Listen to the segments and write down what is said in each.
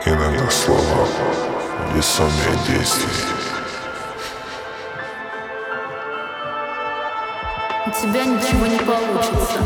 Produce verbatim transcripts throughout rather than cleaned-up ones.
Иногда слова весомее действий. У тебя ничего не получится.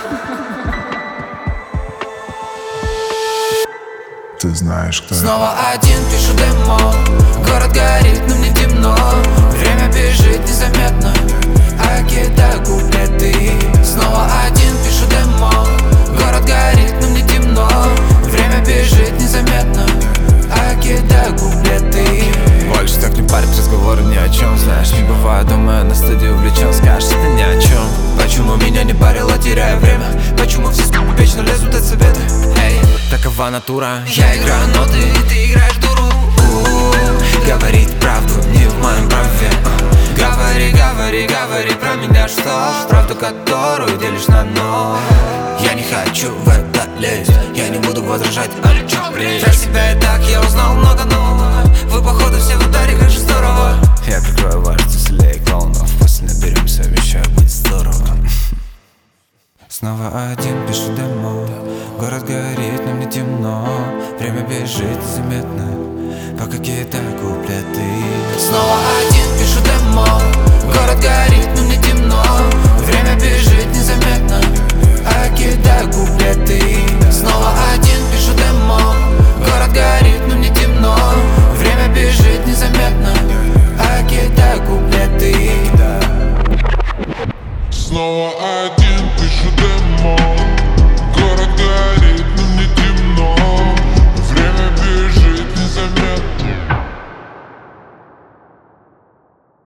Ты знаешь, кто Снова один пишу демо. Город горит, но мне темно. Время бежит незаметно, а кидаю куплеты. Снова один пишу демо. Город горит, но мне темно. Время бежит незаметно, а кидаю куплеты. Больше так не парит, разговоры ни о чем. Знаешь, не бывает дома, на студии увлечен. Скажешь, это ни о чем. Почему меня не парило, теряя время? Почему все скупы вечно лезут от совета? Эй, такова натура. Я играю ноты, и ты играешь дуру. У-у-у. Говорить правду не в моем праве. Говори, говори, говори про меня, что правду, которую делишь на ноль. Я не хочу в это лезть, я не буду возражать, а лечу плечь. Про себя и так я узнал много нового. Вы походу все в ударе, как же здорово. Я прикрою ваш целее клоунов. После наберемся, обещаю, будет здорово. Снова один пишу демо. Город горит, но мне темно. Время бежит незаметно, пока кидаю куплеты. Снова один пишу демо. Город горит, но мне темно. Время бежит незаметно, а кидаю куплеты. Снова один